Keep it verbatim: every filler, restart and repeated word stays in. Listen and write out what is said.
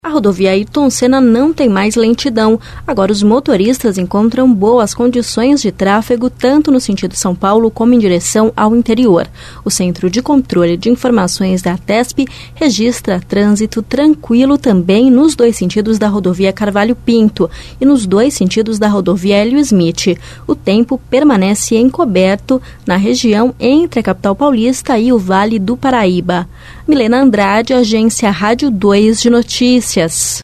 A rodovia Ayrton Senna não tem mais lentidão. Agora os motoristas encontram boas condições de tráfego tanto no sentido São Paulo como em direção ao interior. O Centro de Controle de Informações da ATESP registra trânsito tranquilo também nos dois sentidos da rodovia Carvalho Pinto e nos dois sentidos da rodovia Hélio Smith. O tempo permanece encoberto na região entre a capital paulista e o Vale do Paraíba. Milena Andrade, Agência Rádio dois de Notícias.